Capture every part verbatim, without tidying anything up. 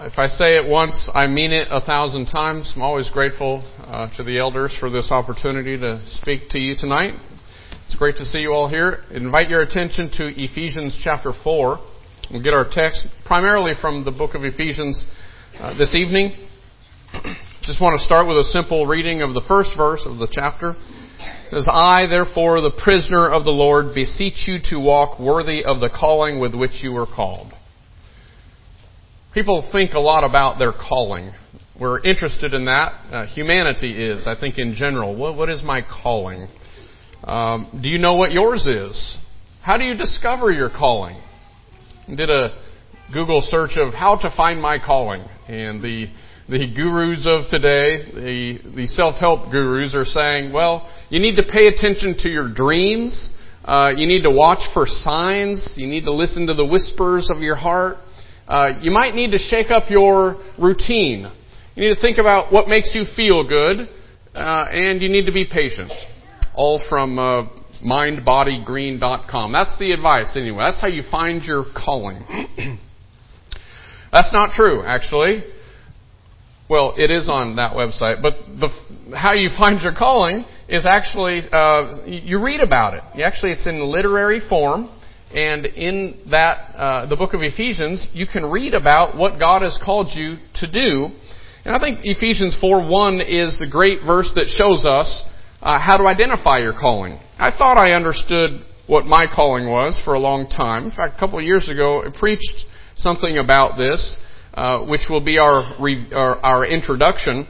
If I say it once, I mean it a thousand times. I'm always grateful uh, to the elders for this opportunity to speak to you tonight. It's great to see you all here. I invite your attention to Ephesians chapter four. We'll get our text primarily from the book of Ephesians uh, this evening. Just want to start with a simple reading of the first verse of the chapter. It says, I, therefore, the prisoner of the Lord, beseech you to walk worthy of the calling with which you were called. People think a lot about their calling. We're interested in that. Uh, humanity is, I think, in general. What, what is my calling? Um, do you know what yours is? How do you discover your calling? I did a Google search of how to find my calling. And the the gurus of today, the, the self-help gurus are saying, well, you need to pay attention to your dreams. Uh, you need to watch for signs. You need to listen to the whispers of your heart. Uh, you might need to shake up your routine. You need to think about what makes you feel good, uh, and you need to be patient. All from uh, mind body green dot com. That's the advice anyway. That's how you find your calling. That's not true, actually. Well, it is on that website, but the, how you find your calling is actually, uh, you read about it. You actually, it's in literary form. And in that, uh, the book of Ephesians, you can read about what God has called you to do. And I think Ephesians four one is the great verse that shows us uh, how to identify your calling. I thought I understood what my calling was for a long time. In fact, a couple of years ago, I preached something about this, uh, which will be our, re- our our introduction.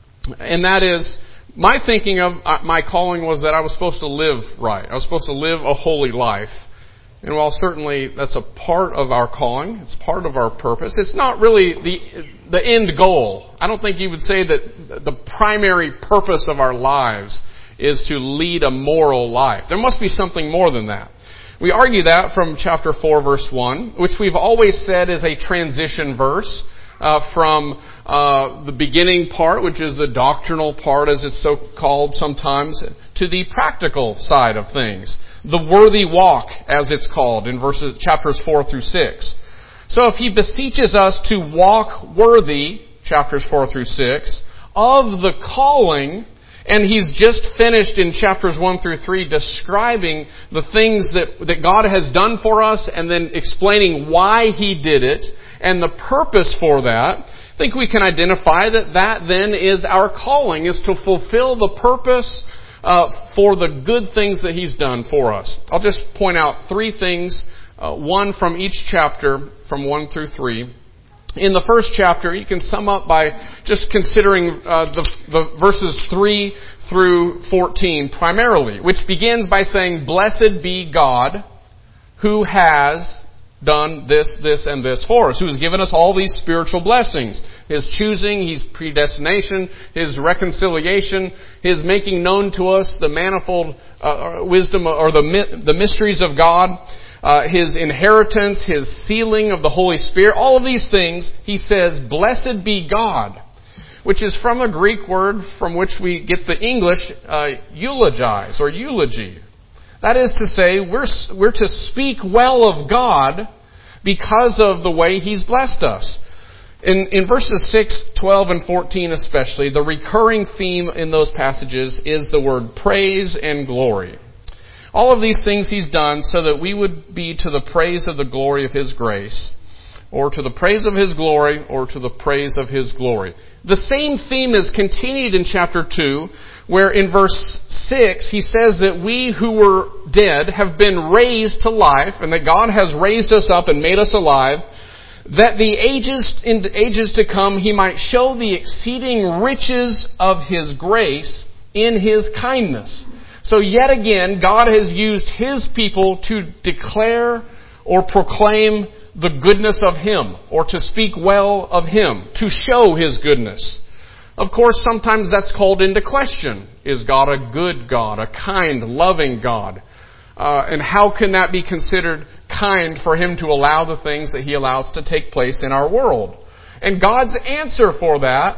And that is, my thinking of my calling was that I was supposed to live right. I was supposed to live a holy life. And while certainly that's a part of our calling, it's part of our purpose, it's not really the the end goal. I don't think you would say that the primary purpose of our lives is to lead a moral life. There must be something more than that. We argue that from chapter four, verse one, which we've always said is a transition verse uh, from uh, the beginning part, which is the doctrinal part, as it's so called sometimes, to the practical side of things. The worthy walk, as it's called in verses chapters four through six. So if he beseeches us to walk worthy, chapters four through six, of the calling, and he's just finished in chapters one through three describing the things that, that God has done for us and then explaining why he did it and the purpose for that, I think we can identify that that then is our calling, is to fulfill the purpose Uh, for the good things that He's done for us. I'll just point out three things, uh, one from each chapter, from one through three. In the first chapter, you can sum up by just considering uh, the, the verses three through fourteen primarily, which begins by saying, Blessed be God who has done this, this, and this for us, who has given us all these spiritual blessings. His choosing, His predestination, His reconciliation, His making known to us the manifold uh, wisdom or the the mysteries of God, uh, His inheritance, His sealing of the Holy Spirit, all of these things, He says, Blessed be God, which is from a Greek word from which we get the English uh, eulogize or eulogy. That is to say, we're, we're to speak well of God because of the way He's blessed us. In, in verses six, twelve, and fourteen especially, the recurring theme in those passages is the word praise and glory. All of these things He's done so that we would be to the praise of the glory of His grace, or to the praise of His glory, or to the praise of His glory. The same theme is continued in chapter two, where in verse six, he says that we who were dead have been raised to life, and that God has raised us up and made us alive, that the ages in ages to come He might show the exceeding riches of His grace in His kindness. So yet again, God has used His people to declare or proclaim the goodness of Him, or to speak well of Him, to show His goodness. Of course, sometimes that's called into question. Is God a good God, a kind, loving God? Uh, and how can that be considered kind for Him to allow the things that He allows to take place in our world? And God's answer for that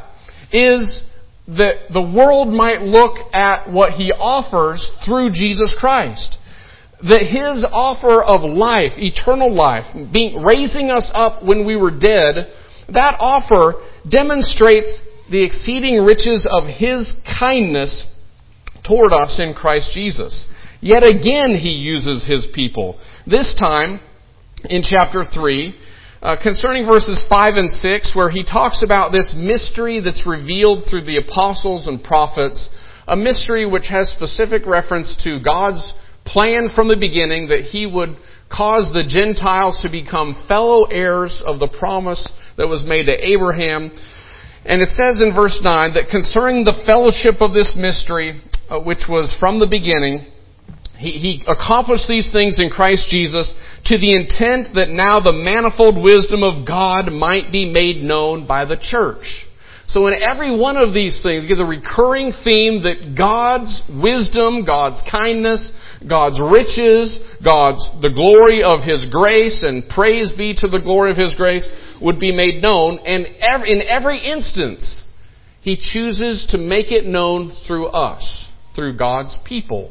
is that the world might look at what He offers through Jesus Christ. That His offer of life, eternal life, being raising us up when we were dead, that offer demonstrates the exceeding riches of His kindness toward us in Christ Jesus. Yet again He uses His people. This time, in chapter three, uh, concerning verses five and six, where He talks about this mystery that's revealed through the apostles and prophets, a mystery which has specific reference to God's plan from the beginning that He would cause the Gentiles to become fellow heirs of the promise that was made to Abraham. And it says in verse nine that concerning the fellowship of this mystery, uh, which was from the beginning, he, he accomplished these things in Christ Jesus to the intent that now the manifold wisdom of God might be made known by the church. So in every one of these things, you get the recurring theme that God's wisdom, God's kindness, God's riches, God's, the glory of His grace, and praise be to the glory of His grace, would be made known. And every, in every instance, He chooses to make it known through us, through God's people.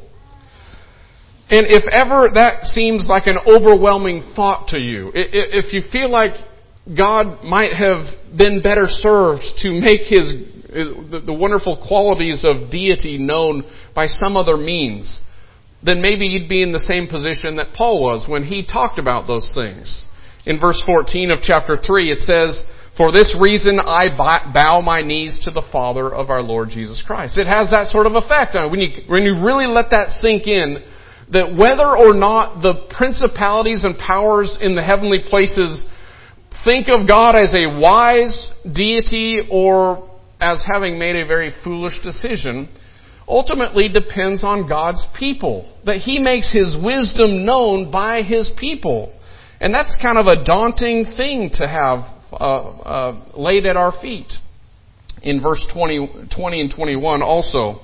And if ever that seems like an overwhelming thought to you, if you feel like God might have been better served to make His, the wonderful qualities of deity known by some other means, then maybe you'd be in the same position that Paul was when he talked about those things. In verse fourteen of chapter three, it says, "For this reason I bow my knees to the Father of our Lord Jesus Christ." It has that sort of effect. When you, when you really let that sink in, that whether or not the principalities and powers in the heavenly places think of God as a wise deity or as having made a very foolish decision, ultimately depends on God's people. That He makes His wisdom known by His people. And that's kind of a daunting thing to have uh, uh, laid at our feet. In verse twenty, twenty and twenty-one also,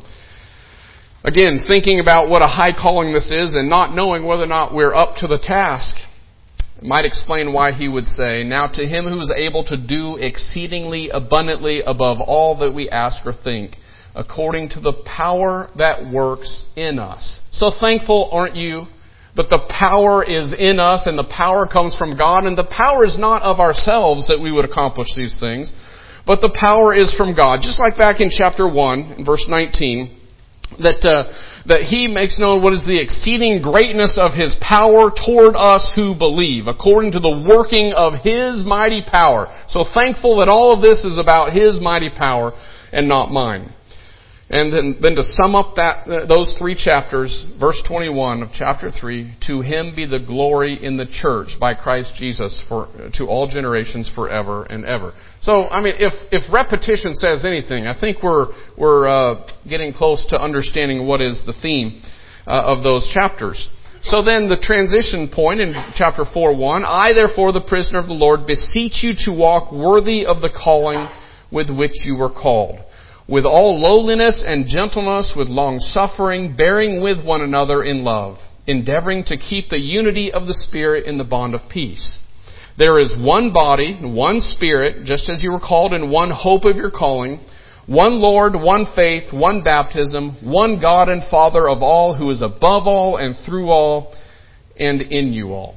again, thinking about what a high calling this is and not knowing whether or not we're up to the task, might explain why he would say, "Now to Him who is able to do exceedingly abundantly above all that we ask or think, according to the power that works in us." So thankful, aren't you, that the power is in us and the power comes from God, and the power is not of ourselves that we would accomplish these things, but the power is from God. Just like back in chapter one, in verse nineteen, that uh, that He makes known what is the exceeding greatness of His power toward us who believe, according to the working of His mighty power. So thankful that all of this is about His mighty power and not mine. And then, then to sum up that uh, those three chapters, verse twenty-one of chapter three, "To Him be the glory in the church by Christ Jesus for to all generations forever and ever." So, I mean, if if repetition says anything, I think we're we're uh, getting close to understanding what is the theme uh, of those chapters. So then, the transition point in chapter four one: "I therefore, the prisoner of the Lord, beseech you to walk worthy of the calling with which you were called, with all lowliness and gentleness, with long suffering, bearing with one another in love, endeavoring to keep the unity of the Spirit in the bond of peace. There is one body, one Spirit, just as you were called in one hope of your calling, one Lord, one faith, one baptism, one God and Father of all, who is above all and through all and in you all."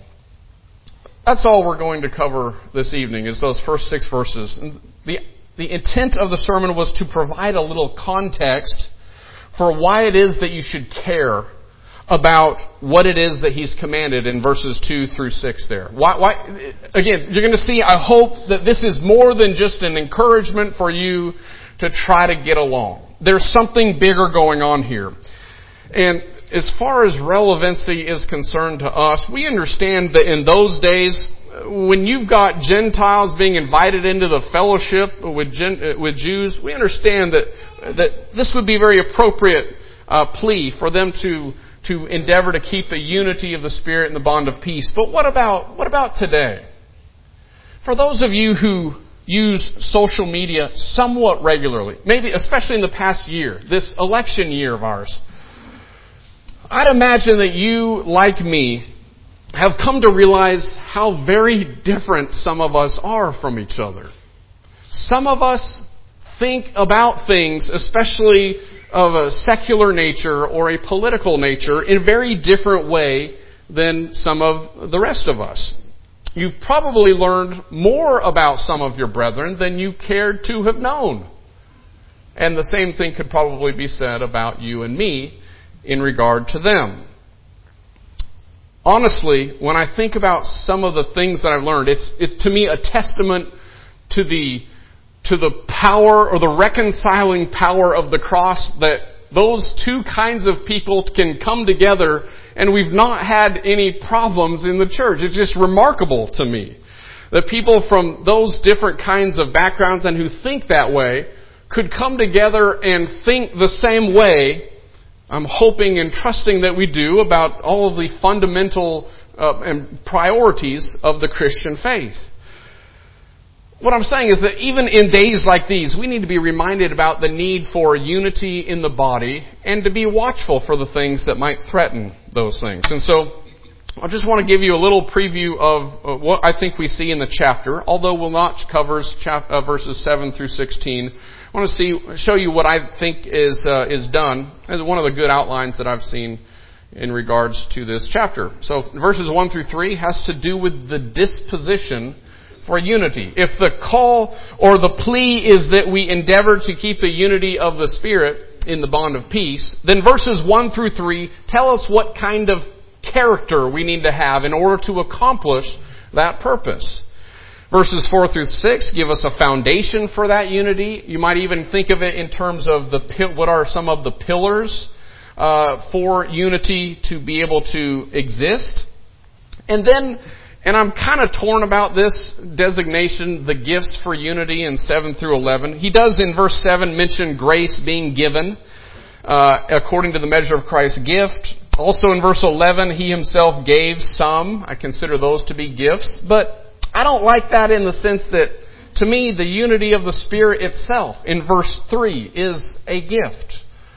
That's all we're going to cover this evening, is those first six verses. The The intent of the sermon was to provide a little context for why it is that you should care about what it is that He's commanded in verses two through six there. Why, why, again, you're going to see, I hope, that this is more than just an encouragement for you to try to get along. There's something bigger going on here. And as far as relevancy is concerned to us, we understand that in those days, when you've got Gentiles being invited into the fellowship with Gen, with Jews, we understand that that this would be a very appropriate uh, plea for them to to endeavor to keep the unity of the Spirit and the bond of peace. But what about what about today? For those of you who use social media somewhat regularly, maybe especially in the past year, this election year of ours, I'd imagine that you, like me, have come to realize how very different some of us are from each other. Some of us think about things, especially of a secular nature or a political nature, in a very different way than some of the rest of us. you've probably learned more about some of your brethren than you cared to have known. And the same thing could probably be said about you and me in regard to them. Honestly, when I think about some of the things that I've learned, it's, it's to me a testament to the, to the power or the reconciling power of the cross, that those two kinds of people can come together and we've not had any problems in the church. It's just remarkable to me that people from those different kinds of backgrounds and who think that way could come together and think the same way. I'm hoping and trusting that we do about all of the fundamental uh, and priorities of the Christian faith. What I'm saying is that even in days like these, we need to be reminded about the need for unity in the body and to be watchful for the things that might threaten those things. And so I just want to give you a little preview of what I think we see in the chapter, although we'll not cover chap- uh, verses seven through sixteen. I want to see, show you what I think is uh, is done as one of the good outlines that I've seen in regards to this chapter. So verses one through three has to do with the disposition for unity. If the call or the plea is that we endeavor to keep the unity of the Spirit in the bond of peace, then verses one through three tell us what kind of character we need to have in order to accomplish that purpose. Verses four through six give us a foundation for that unity. You might even think of it in terms of the what are some of the pillars uh, for unity to be able to exist. And then, and I'm kind of torn about this designation, the gifts for unity in seven through eleven. He does in verse seven mention grace being given uh, according to the measure of Christ's gift. Also in verse eleven, he himself gave some. I consider those to be gifts. But I don't like that in the sense that, to me, the unity of the Spirit itself in verse three is a gift.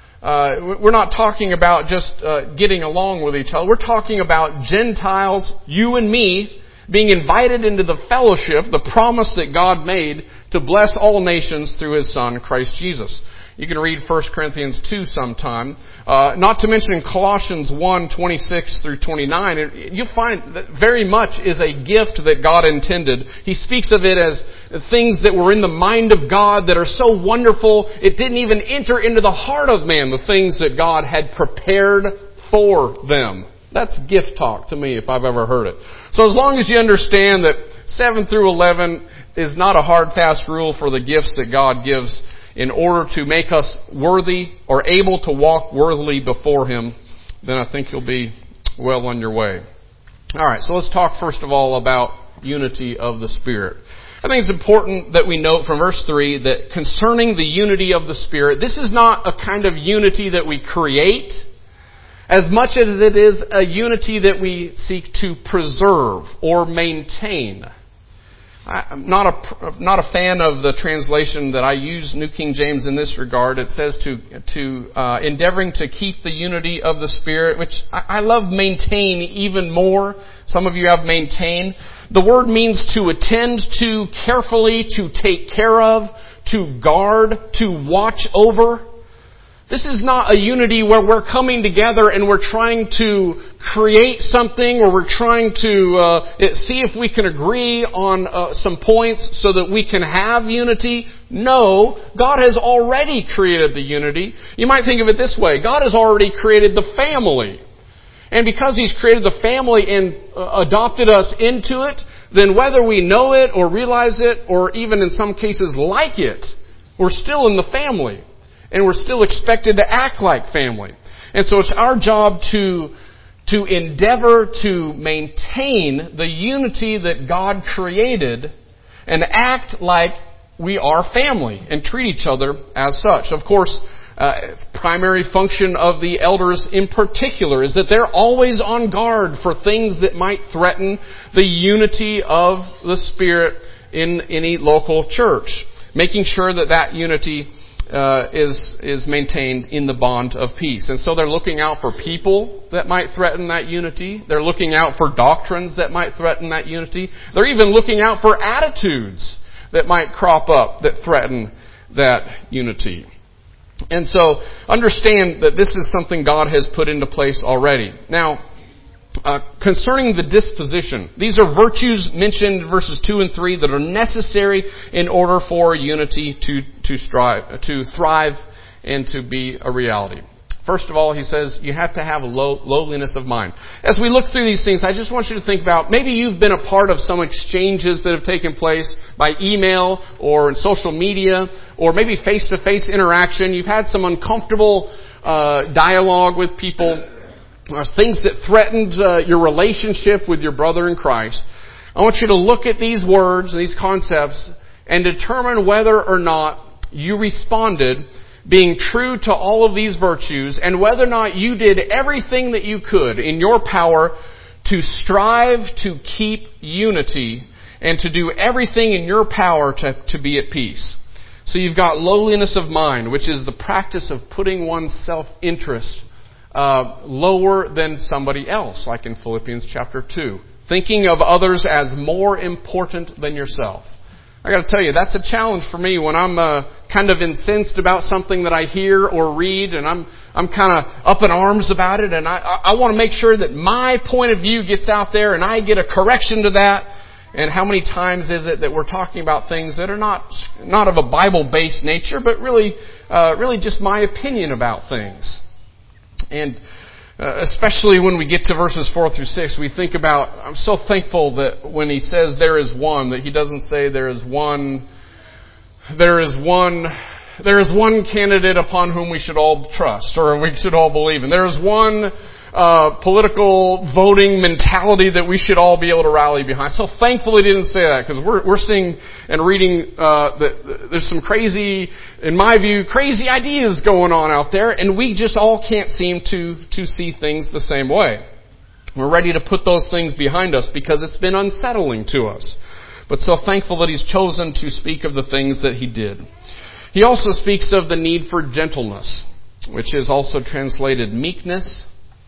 Uh, we're not talking about just uh, getting along with each other. We're talking about Gentiles, you and me, being invited into the fellowship, the promise that God made to bless all nations through His Son, Christ Jesus. You can read First Corinthians two sometime. Uh, not to mention Colossians one, twenty-six through twenty-nine. You'll find that very much is a gift that God intended. He speaks of it as things that were in the mind of God that are so wonderful, it didn't even enter into the heart of man, the things that God had prepared for them. That's gift talk to me if I've ever heard it. So as long as you understand that seven through eleven is not a hard, fast rule for the gifts that God gives in order to make us worthy or able to walk worthily before Him, then I think you'll be well on your way. All right, so let's talk first of all about unity of the Spirit. I think it's important that we note from verse three that concerning the unity of the Spirit, this is not a kind of unity that we create as much as it is a unity that we seek to preserve or maintain. I'm not a, not a fan of the translation that I use, New King James, in this regard. It says to, to uh, endeavoring to keep the unity of the Spirit, which I, I love maintain even more. Some of you have maintain. The word means to attend to carefully, to take care of, to guard, to watch over. This is not a unity where we're coming together and we're trying to create something or we're trying to uh, see if we can agree on uh, some points so that we can have unity. No, God has already created the unity. You might think of it this way. God has already created the family. And because He's created the family and uh, adopted us into it, then whether we know it or realize it or even in some cases like it, we're still in the family. And we're still expected to act like family. And so it's our job to, to endeavor to maintain the unity that God created and act like we are family and treat each other as such. Of course, uh, primary function of the elders in particular is that they're always on guard for things that might threaten the unity of the Spirit in any local church. Making sure that that unity Uh, is is maintained in the bond of peace. And so they're looking out for people that might threaten that unity. They're looking out for doctrines that might threaten that unity. They're even looking out for attitudes that might crop up that threaten that unity. And so understand that this is something God has put into place already. Now, Uh, concerning the disposition, these are virtues mentioned in verses two and three that are necessary in order for unity to, to strive, to thrive and to be a reality. First of all, he says you have to have a low, lowliness of mind. As we look through these things, I just want you to think about, maybe you've been a part of some exchanges that have taken place by email or in social media or maybe face-to-face interaction. You've had some uncomfortable uh, dialogue with people, or things that threatened uh, your relationship with your brother in Christ. I want you to look at these words, these concepts, and determine whether or not you responded being true to all of these virtues, and whether or not you did everything that you could in your power to strive to keep unity and to do everything in your power to, to be at peace. So you've got lowliness of mind, which is the practice of putting one's self-interest uh, lower than somebody else, like in Philippians chapter two. Thinking of others as more important than yourself. I got to tell you, that's a challenge for me when I'm uh, kind of incensed about something that I hear or read, and I'm I'm kind of up in arms about it, and I I want to make sure that my point of view gets out there, and I get a correction to that. And how many times is it that we're talking about things that are not not of a Bible-based nature, but really uh, really just my opinion about things? And Uh, especially when we get to verses four through six, we think about, I'm so thankful that when he says there is one, that he doesn't say there is one, there is one, there is one candidate upon whom we should all trust, or we should all believe in. There is one uh, political voting mentality that we should all be able to rally behind. So thankfully he didn't say that, because we're, we're seeing and reading uh, that there's some crazy, in my view, crazy ideas going on out there, and we just all can't seem to, to see things the same way. We're ready to put those things behind us because it's been unsettling to us. But so thankful that he's chosen to speak of the things that he did. He also speaks of the need for gentleness, which is also translated meekness.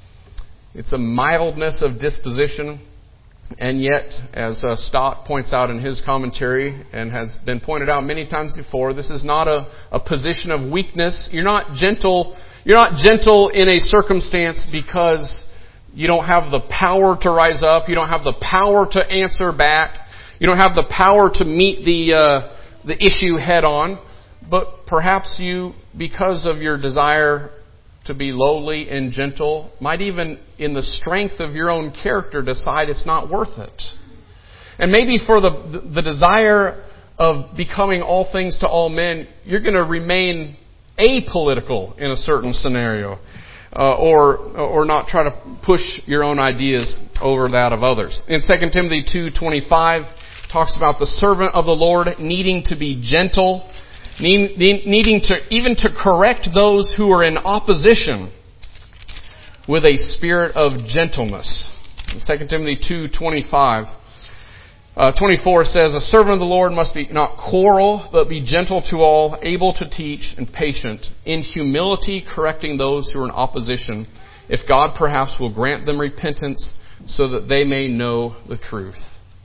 It's a mildness of disposition. And yet, as uh, Stott points out in his commentary and has been pointed out many times before, this is not a, a position of weakness. You're not gentle. You're not gentle in a circumstance because you don't have the power to rise up. You don't have the power to answer back. You don't have the power to meet the uh, the issue head on. But perhaps you, because of your desire to be lowly and gentle, might even in the strength of your own character decide it's not worth it. And maybe for the the desire of becoming all things to all men, you're going to remain apolitical in a certain scenario, uh, or or not try to push your own ideas over that of others. In Second Timothy two twenty-five, talks about the servant of the Lord needing to be gentle, needing to even to correct those who are in opposition with a spirit of gentleness. In Second Timothy two twenty-five, uh, twenty-four says, "A servant of the Lord must be not quarrel, but be gentle to all, able to teach, and patient, in humility correcting those who are in opposition, if God perhaps will grant them repentance, so that they may know the truth."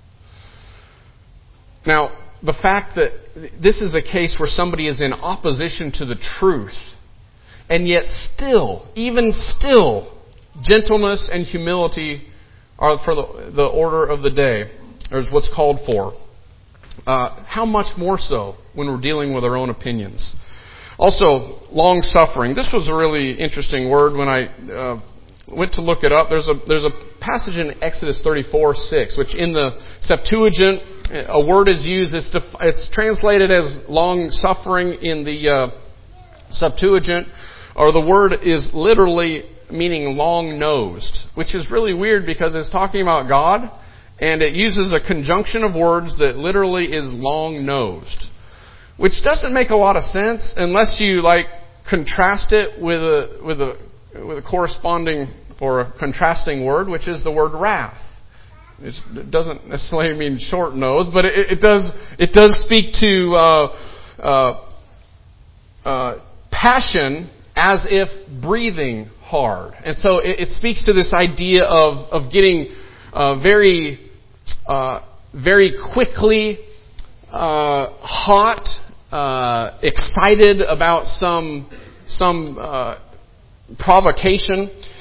Now, the fact that this is a case where somebody is in opposition to the truth, and yet still, even still, gentleness and humility are for the, the order of the day, or is what's called for. Uh, how much more so when we're dealing with our own opinions? Also, long-suffering. This was a really interesting word when I uh, went to look it up. There's a there's a passage in Exodus thirty-four six, which in the Septuagint, a word is used. It's, def- it's translated as long-suffering in the uh, Septuagint, or the word is literally meaning long-nosed, which is really weird because it's talking about God, and it uses a conjunction of words that literally is long-nosed, which doesn't make a lot of sense unless you like contrast it with a with a with a corresponding or a contrasting word, which is the word wrath. It doesn't necessarily mean short nose, but it, it does it does speak to uh, uh, uh, passion as if breathing hard, and so it, it speaks to this idea of of getting uh, very uh, very quickly uh, hot, uh, excited about some some uh, provocation.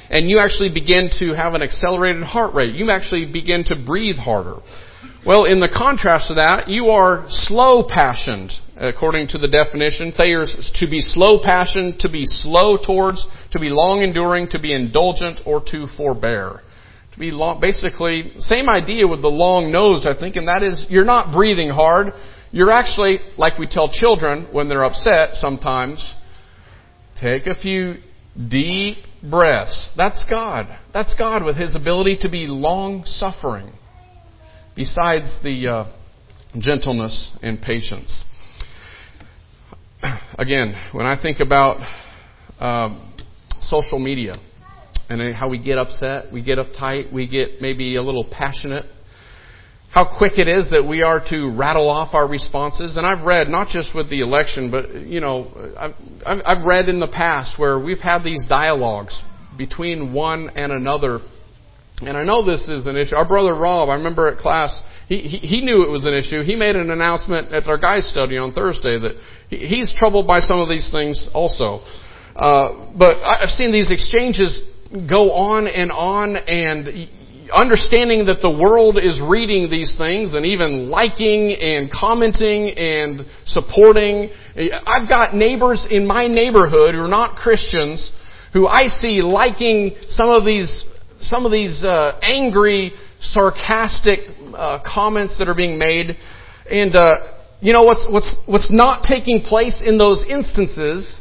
and you actually begin to have an accelerated heart rate. You actually begin to breathe harder. Well, in the contrast to that, you are slow passioned, according to the definition. Thayer's to be slow passioned, to be slow towards, to be long enduring, to be indulgent, or to forbear. To be long, basically, same idea with the long nosed, I think, and that is you're not breathing hard. You're actually, like we tell children when they're upset sometimes, take a few deep breaths. That's God. That's God with His ability to be long-suffering, besides the uh, gentleness and patience. Again, when I think about uh, social media and how we get upset, we get uptight, we get maybe a little passionate, how quick it is that we are to rattle off our responses. And I've read, not just with the election, but, you know, I've, I've read in the past where we've had these dialogues between one and another. And I know this is an issue. Our brother Rob, I remember at class, he, he, he knew it was an issue. He made an announcement at our guys' study on Thursday that he, he's troubled by some of these things also. Uh, but I've seen these exchanges go on and on, and understanding that the world is reading these things and even liking and commenting and supporting. I've got neighbors in my neighborhood who are not Christians who I see liking some of these some of these uh, angry, sarcastic uh, comments that are being made. And uh, you know what's what's what's not taking place in those instances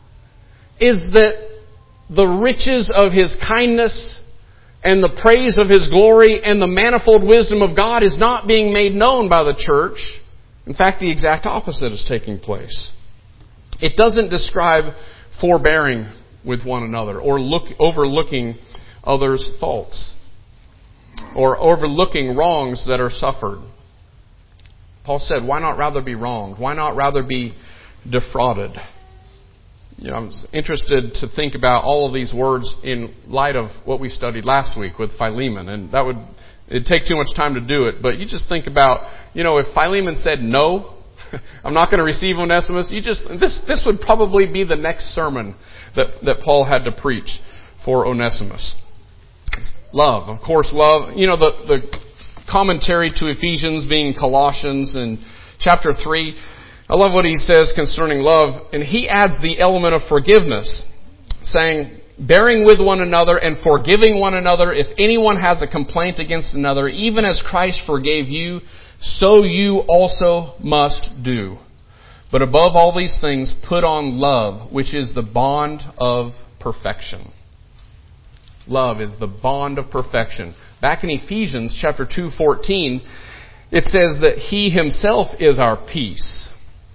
is that the riches of His kindness and the praise of His glory and the manifold wisdom of God is not being made known by the church. In fact, the exact opposite is taking place. It doesn't describe forbearing with one another or look, overlooking others' faults or overlooking wrongs that are suffered. Paul said, why not rather be wronged? Why not rather be defrauded? You know, I was interested to think about all of these words in light of what we studied last week with Philemon. And that would, it'd take too much time to do it. But you just think about, you know, if Philemon said, no, I'm not going to receive Onesimus, you just, this, this would probably be the next sermon that, that Paul had to preach for Onesimus. Love, of course, love. You know, the, the commentary to Ephesians being Colossians in chapter three. I love what he says concerning love, and he adds the element of forgiveness, saying, bearing with one another and forgiving one another if anyone has a complaint against another, even as Christ forgave you, so you also must do. But above all these things, put on love, which is the bond of perfection. Love is the bond of perfection. Back in Ephesians chapter two fourteen, it says that He Himself is our peace,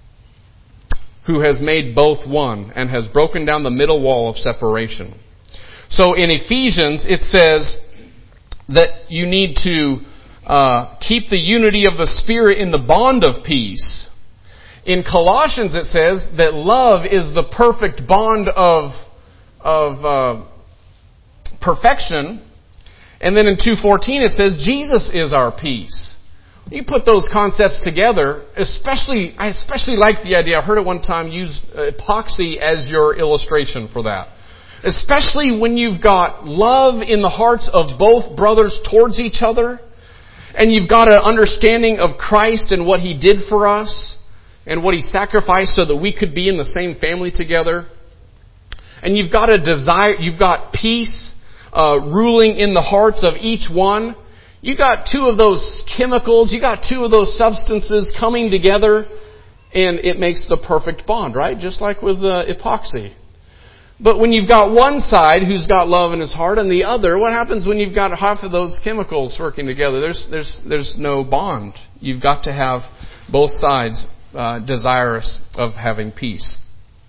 who has made both one and has broken down the middle wall of separation. So in Ephesians, it says that you need to uh, keep the unity of the Spirit in the bond of peace. In Colossians, it says that love is the perfect bond of, of uh, perfection. And then in two fourteen, it says Jesus is our peace. You put those concepts together, especially, I especially like the idea, I heard it one time, use epoxy as your illustration for that. Especially when you've got love in the hearts of both brothers towards each other, and you've got an understanding of Christ and what He did for us, and what He sacrificed so that we could be in the same family together. And you've got a desire, you've got peace uh, ruling in the hearts of each one. You got two of those chemicals, you got two of those substances coming together, and it makes the perfect bond, right? Just like with uh, epoxy. But when you've got one side who's got love in his heart and the other, what happens when you've got half of those chemicals working together? There's there's there's no bond. You've got to have both sides uh, desirous of having peace.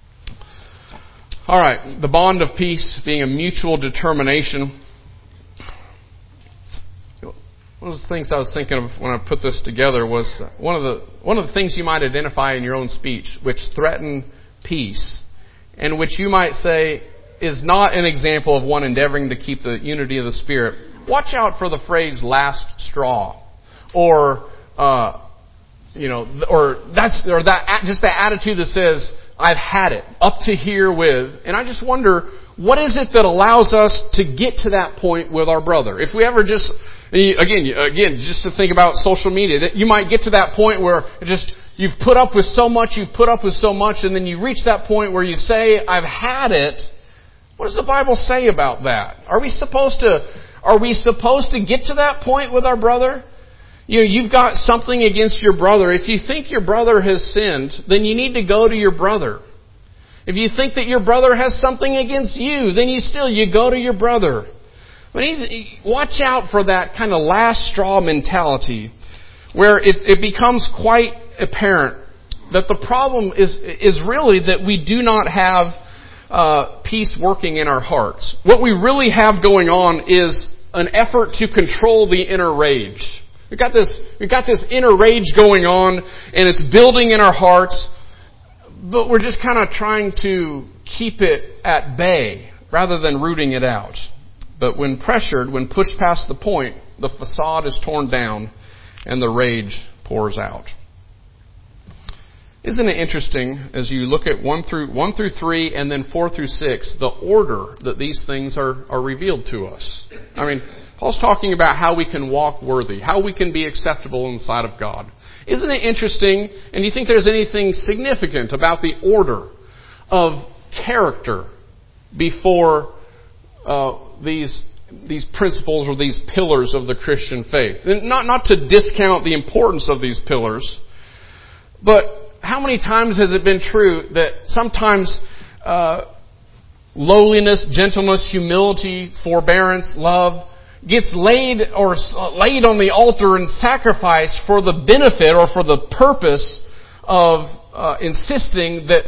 All right, the bond of peace being a mutual determination. One of the things I was thinking of when I put this together was one of the one of the things you might identify in your own speech which threaten peace, and which you might say is not an example of one endeavoring to keep the unity of the Spirit. Watch out for the phrase "last straw," or uh, you know, or that's or that just that attitude that says, I've had it, up to here with. And I just wonder, what is it that allows us to get to that point with our brother? If we ever just, again, again, just to think about social media, that you might get to that point where it just, you've put up with so much, you've put up with so much, and then you reach that point where you say, I've had it. What does the Bible say about that? Are we supposed to, are we supposed to get to that point with our brother? You know, you've got something against your brother. If you think your brother has sinned, then you need to go to your brother. If you think that your brother has something against you, then you still, you go to your brother. But watch out for that kind of last straw mentality where it, it becomes quite apparent that the problem is, is really that we do not have uh, peace working in our hearts. What we really have going on is an effort to control the inner rage. We've got this, we've got this inner rage going on, and it's building in our hearts, but we're just kind of trying to keep it at bay rather than rooting it out. But when pressured, when pushed past the point, the facade is torn down and the rage pours out. Isn't it interesting as you look at one through one through three and then four through six, the order that these things are, are revealed to us? I mean, Paul's talking about how we can walk worthy, how we can be acceptable in the sight of God. Isn't it interesting? And do you think there's anything significant about the order of character before uh, these these principles or these pillars of the Christian faith? And not not to discount the importance of these pillars, but how many times has it been true that sometimes uh, lowliness, gentleness, humility, forbearance, love gets laid or laid on the altar and sacrificed for the benefit or for the purpose of uh, insisting that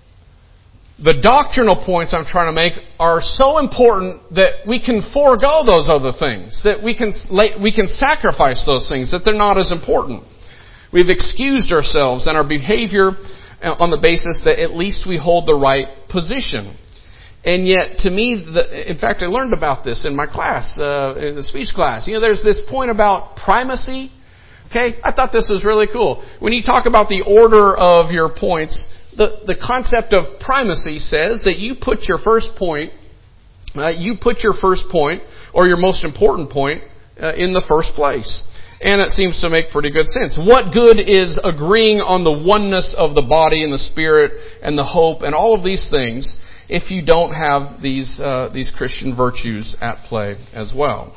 the doctrinal points I'm trying to make are so important that we can forego those other things, that we can we can sacrifice those things, that they're not as important. We've excused ourselves and our behavior on the basis that at least we hold the right position. And yet, to me, the, in fact, I learned about this in my class, uh, in the speech class. You know, there's this point about primacy. Okay, I thought this was really cool. When you talk about the order of your points, the, the concept of primacy says that you put your first point, uh, you put your first point or your most important point uh, in the first place. And it seems to make pretty good sense. What good is agreeing on the oneness of the body and the spirit and the hope and all of these things if you don't have these uh, these Christian virtues at play as well?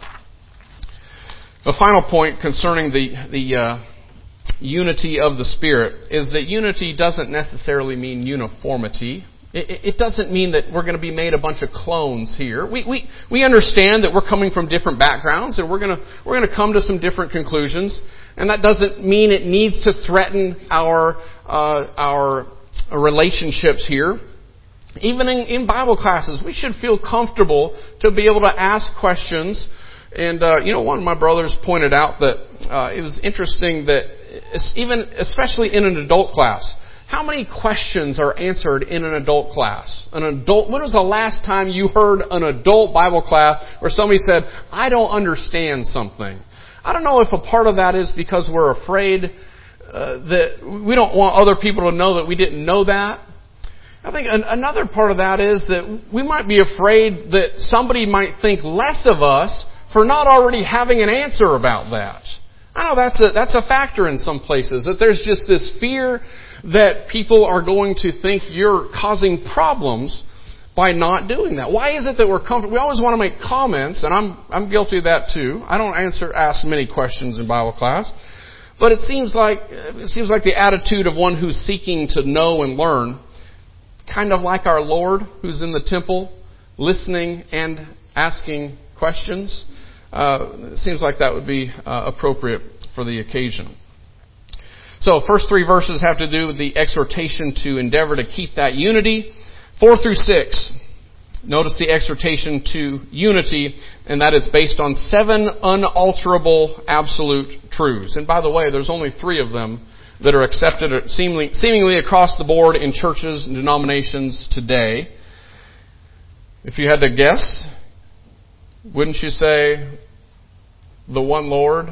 The final point concerning the the uh, unity of the Spirit is that unity doesn't necessarily mean uniformity. It, it doesn't mean that we're going to be made a bunch of clones here. We we we understand that we're coming from different backgrounds and we're going to we're going to come to some different conclusions, and that doesn't mean it needs to threaten our uh, our relationships here. Even in, in Bible classes, we should feel comfortable to be able to ask questions. And, uh, you know, one of my brothers pointed out that uh, it was interesting that even, especially in an adult class, how many questions are answered in an adult class? An adult, when was the last time you heard an adult Bible class where somebody said, I don't understand something? I don't know if a part of that is because we're afraid uh, that we don't want other people to know that we didn't know that. I think another part of that is that we might be afraid that somebody might think less of us for not already having an answer about that. I know that's a, that's a factor in some places, that there's just this fear that people are going to think you're causing problems by not doing that. Why is it that we're comfortable? We always want to make comments, and I'm I'm guilty of that too. I don't answer ask many questions in Bible class, but it seems like it seems like the attitude of one who's seeking to know and learn, kind of like our Lord who's in the temple, listening and asking questions. Uh, it seems like that would be uh, appropriate for the occasion. So, first three verses have to do with the exhortation to endeavor to keep that unity. Four through six, notice the exhortation to unity, and that is based on seven unalterable absolute truths. And by the way, there's only three of them that are accepted seemingly, seemingly across the board in churches and denominations today. If you had to guess, wouldn't you say the one Lord,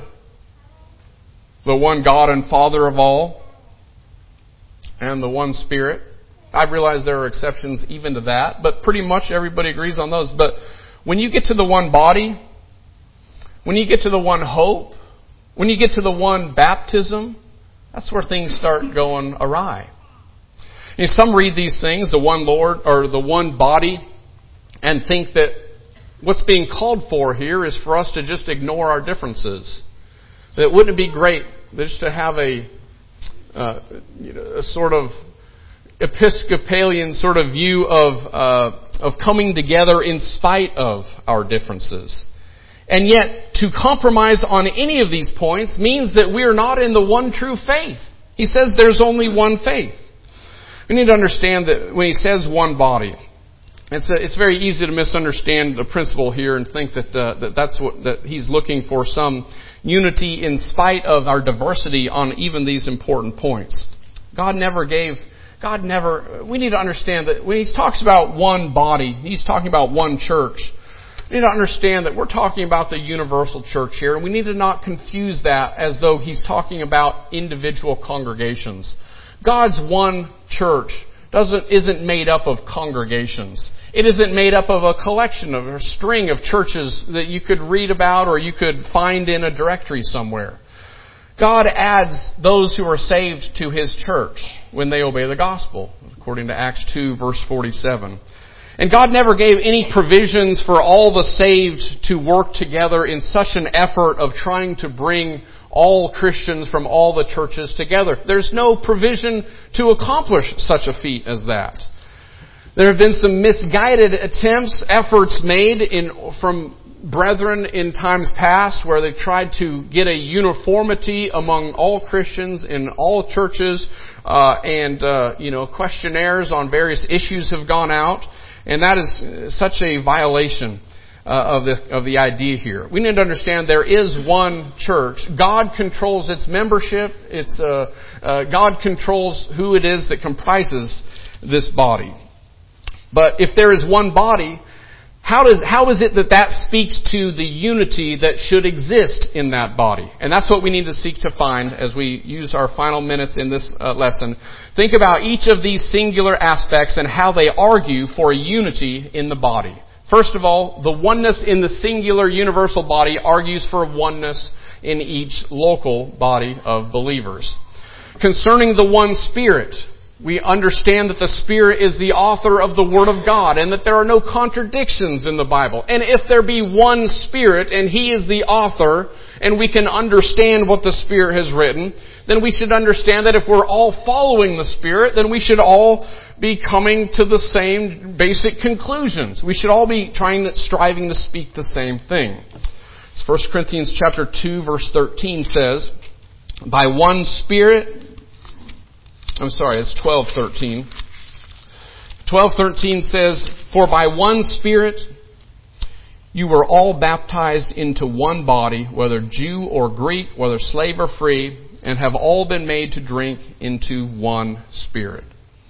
the one God and Father of all, and the one Spirit? I realize there are exceptions even to that, but pretty much everybody agrees on those. But when you get to the one body, when you get to the one hope, when you get to the one baptism, that's where things start going awry. You know, some read these things, the one Lord or the one body, and think that what's being called for here is for us to just ignore our differences. That wouldn't it be great just to have a, uh, you know, a sort of Episcopalian sort of view of uh, of coming together in spite of our differences. And yet, to compromise on any of these points means that we are not in the one true faith. He says there's only one faith. We need to understand that when he says one body, it's a, it's very easy to misunderstand the principle here and think that uh, that that's what that he's looking for, some unity in spite of our diversity on even these important points. God never gave. God never, we need to understand that when he talks about one body, he's talking about one church. We need to understand that we're talking about the universal church here, and we need to not confuse that as though he's talking about individual congregations. God's one church doesn't, isn't made up of congregations. It isn't made up of a collection of a string of churches that you could read about or you could find in a directory somewhere. God adds those who are saved to His church when they obey the gospel, according to Acts two, verse forty-seven. And God never gave any provisions for all the saved to work together in such an effort of trying to bring all Christians from all the churches together. There's no provision to accomplish such a feat as that. There have been some misguided attempts, efforts made in from brethren in times past where they've tried to get a uniformity among all Christians in all churches, uh, and uh, you know questionnaires on various issues have gone out, and that is such a violation uh, of the of the idea here. We need to understand there is one church. God controls its membership. It's uh, uh, God controls who it is that comprises this body. But if there is one body, How does, how is it that that speaks to the unity that should exist in that body? And that's what we need to seek to find as we use our final minutes in this uh, lesson. Think about each of these singular aspects and how they argue for unity in the body. First of all, the oneness in the singular universal body argues for oneness in each local body of believers. Concerning the one Spirit, we understand that the Spirit is the author of the Word of God and that there are no contradictions in the Bible. And if there be one Spirit and He is the author and we can understand what the Spirit has written, then we should understand that if we're all following the Spirit, then we should all be coming to the same basic conclusions. We should all be trying, striving to speak the same thing. First Corinthians chapter two verse thirteen says, by one Spirit, I'm sorry, it's twelve thirteen. twelve thirteen says, for by one Spirit you were all baptized into one body, whether Jew or Greek, whether slave or free, and have all been made to drink into one Spirit.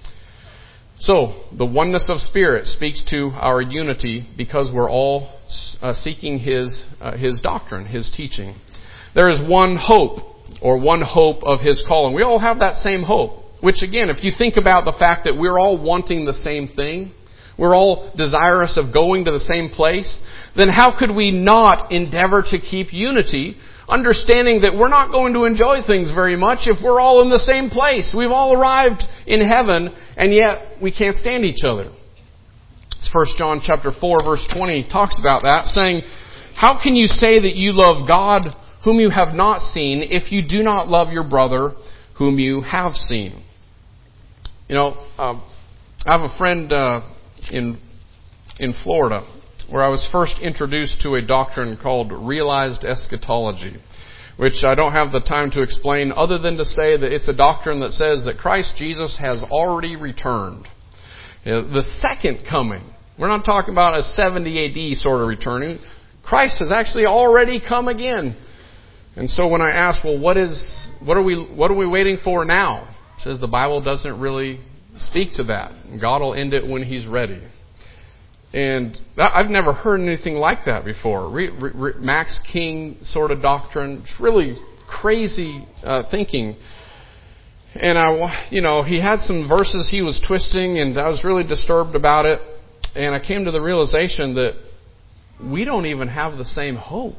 So, the oneness of Spirit speaks to our unity because we're all uh, seeking His, uh, His doctrine, His teaching. There is one hope, or one hope of His calling. We all have that same hope. Which again, if you think about the fact that we're all wanting the same thing, we're all desirous of going to the same place, then how could we not endeavor to keep unity, understanding that we're not going to enjoy things very much if we're all in the same place? We've all arrived in heaven, and yet we can't stand each other. First John chapter four, verse twenty talks about that, saying, how can you say that you love God whom you have not seen if you do not love your brother whom you have seen? You know, uh, I have a friend uh, in in Florida where I was first introduced to a doctrine called realized eschatology, which I don't have the time to explain other than to say that it's a doctrine that says that Christ Jesus has already returned. You know, the second coming. We're not talking about a seventy A D sort of returning. Christ has actually already come again. And so when I ask, well, what is what are we what are we waiting for now? It says the Bible doesn't really speak to that. God will end it when He's ready. And that, I've never heard anything like that before. Re, re, Max King sort of doctrine. It's really crazy uh, thinking. and I, you know, he had some verses he was twisting, and I was really disturbed about it. And I came to the realization that we don't even have the same hope.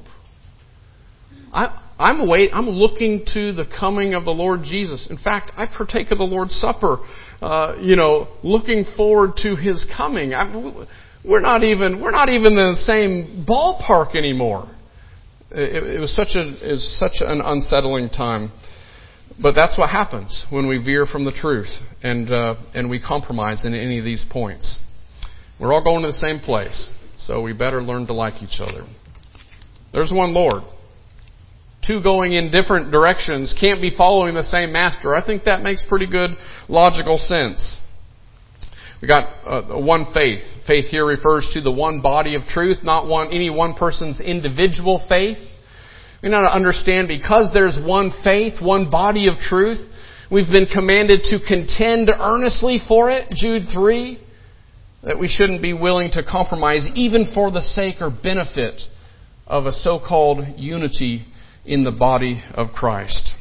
I, I'm wait. I'm looking to the coming of the Lord Jesus. In fact, I partake of the Lord's Supper, uh, you know, looking forward to His coming. I, we're not even we're not even in the same ballpark anymore. It, it was such a it was such an unsettling time. But that's what happens when we veer from the truth and uh, and we compromise in any of these points. We're all going to the same place, so we better learn to like each other. There's one Lord. Two going in different directions can't be following the same master. I think that makes pretty good logical sense. We got uh, one faith. Faith here refers to the one body of truth, not one any one person's individual faith. We need to understand because there's one faith, one body of truth, we've been commanded to contend earnestly for it, Jude three, that we shouldn't be willing to compromise even for the sake or benefit of a so-called unity in the body of Christ.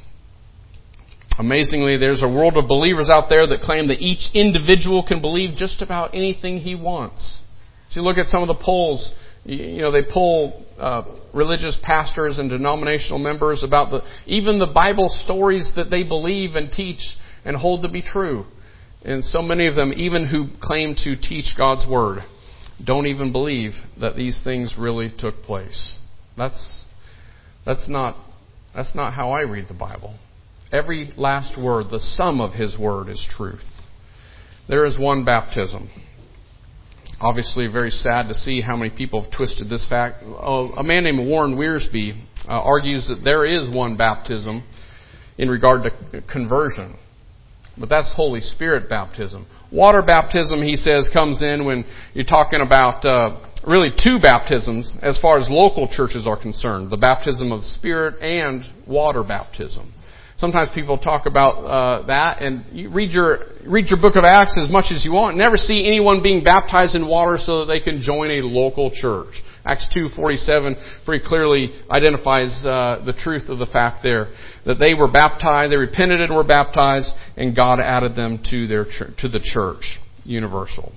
Amazingly, there's a world of believers out there that claim that each individual can believe just about anything he wants. So you look at some of the polls, you know, they poll uh, religious pastors and denominational members about the even the Bible stories that they believe and teach and hold to be true. And so many of them, even who claim to teach God's Word, don't even believe that these things really took place. That's that's not that's not how I read the Bible. Every last word, the sum of His Word, is truth. There is one baptism. Obviously, very sad to see how many people have twisted this fact. Oh, a man named Warren Wiersbe uh, argues that there is one baptism in regard to conversion. But that's Holy Spirit baptism. Water baptism, he says, comes in when you're talking about uh, really two baptisms as far as local churches are concerned. The baptism of Spirit and water baptism. Sometimes people talk about uh, that, and you read your read your book of Acts as much as you want. Never see anyone being baptized in water so that they can join a local church. Acts two forty-seven very clearly identifies uh, the truth of the fact there that they were baptized, they repented and were baptized, and God added them to their ch- to the church universal.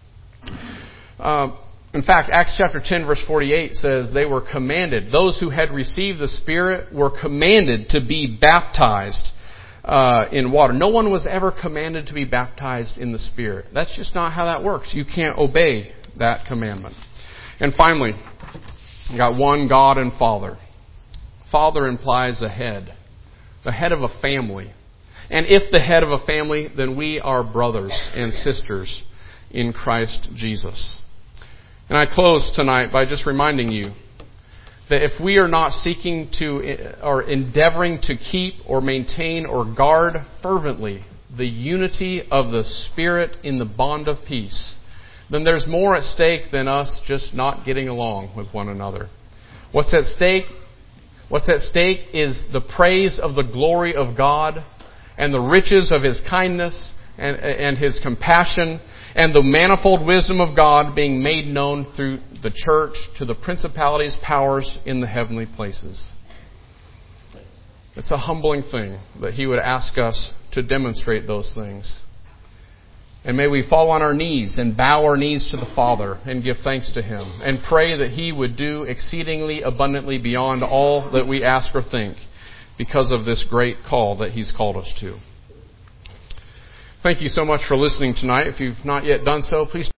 Uh, In fact, Acts chapter ten verse forty-eight says they were commanded, those who had received the Spirit were commanded to be baptized uh, in water. No one was ever commanded to be baptized in the Spirit. That's just not how that works. You can't obey that commandment. And finally, you got one God and Father. Father implies a head, the head of a family. And if the head of a family, then we are brothers and sisters in Christ Jesus. And I close tonight by just reminding you that if we are not seeking to or endeavoring to keep or maintain or guard fervently the unity of the Spirit in the bond of peace, then there's more at stake than us just not getting along with one another. What's at stake? What's at stake is the praise of the glory of God and the riches of His kindness and, and His compassion and the manifold wisdom of God being made known through the church to the principalities, powers in the heavenly places. It's a humbling thing that He would ask us to demonstrate those things. And may we fall on our knees and bow our knees to the Father and give thanks to Him and pray that He would do exceedingly abundantly beyond all that we ask or think because of this great call that He's called us to. Thank you so much for listening tonight. If you've not yet done so, please